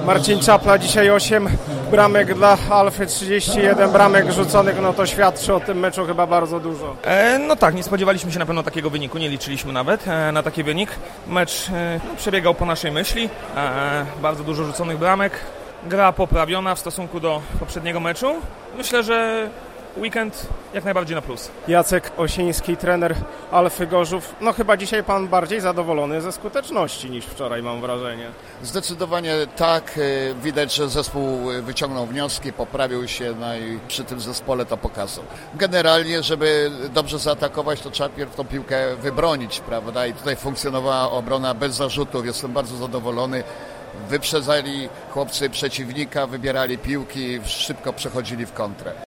Marcin Czapla dzisiaj 8 bramek dla Alfy, 31 bramek rzuconych, no to świadczy o tym meczu chyba bardzo dużo. No tak, nie spodziewaliśmy się na pewno takiego wyniku, nie liczyliśmy nawet na taki wynik. Mecz przebiegał po naszej myśli, bardzo dużo rzuconych bramek, gra poprawiona w stosunku do poprzedniego meczu. Myślę, że weekend jak najbardziej na plus. Jacek Osiński, trener Alfy Gorzów. No chyba dzisiaj pan bardziej zadowolony ze skuteczności niż wczoraj, mam wrażenie. Zdecydowanie tak. Widać, że zespół wyciągnął wnioski, poprawił się, no i przy tym zespole to pokazał. Generalnie, żeby dobrze zaatakować, to trzeba pierw tą piłkę wybronić, prawda? I tutaj funkcjonowała obrona bez zarzutów. Jestem bardzo zadowolony. Wyprzedzali chłopcy przeciwnika, wybierali piłki, szybko przechodzili w kontrę.